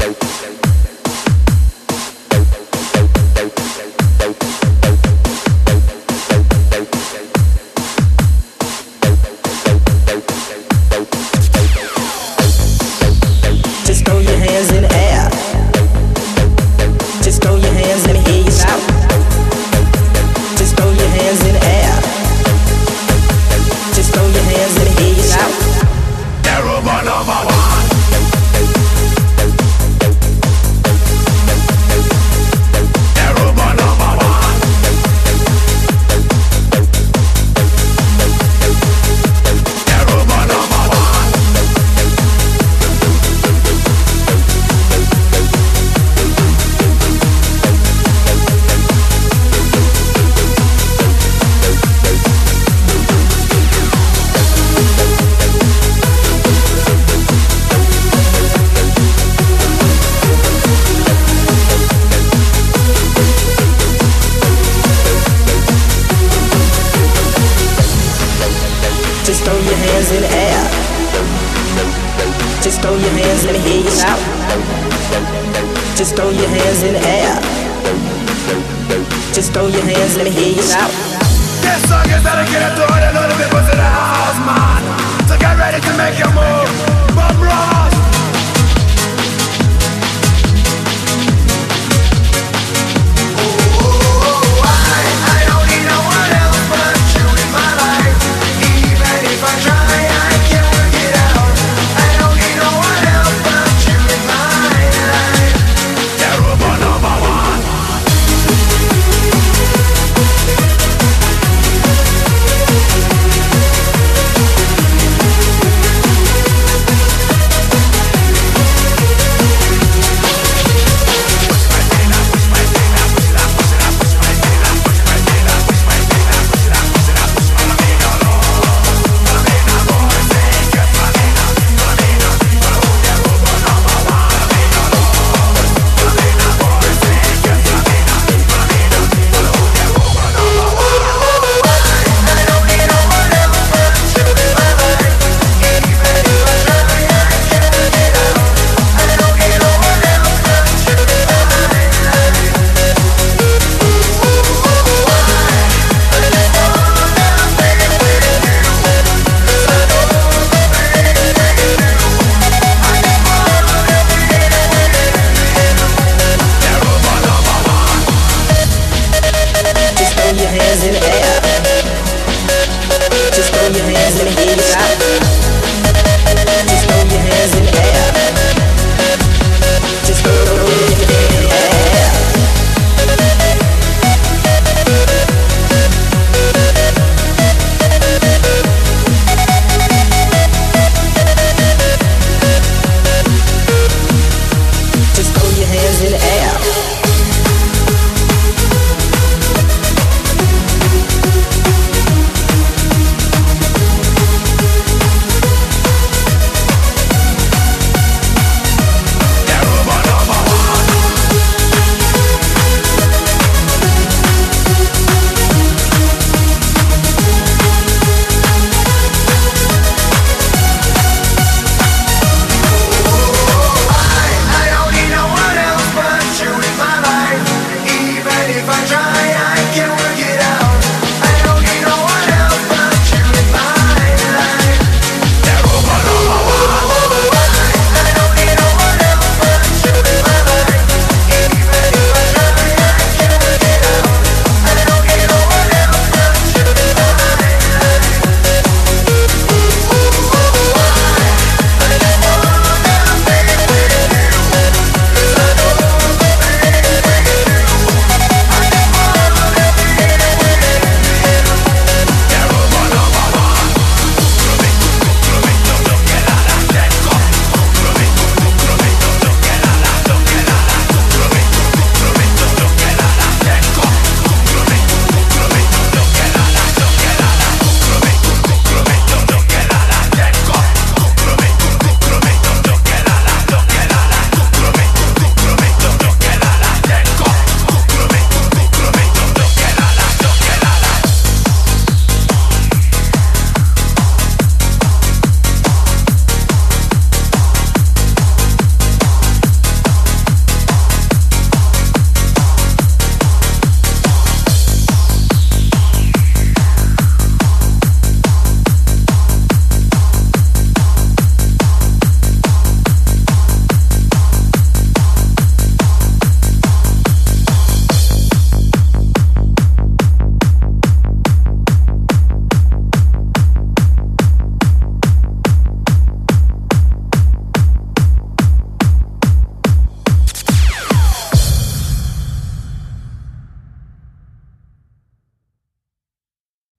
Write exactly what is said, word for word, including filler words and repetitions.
Just throw your hands in the air. Just throw your hands, let me hear you shout. Just throw your hands in the air. Just throw your hands, let me hear you shout. Yoruba number one. Yoruba number one. Yoruba number one. Just throw your hands in the air. Just throw your hands, let me hear you shout. Just throw your hands in the air. Just throw your hands, let me hear you shout. This song is dedicated to all the little people in the house, man. So get ready to make your move. Bob Ross.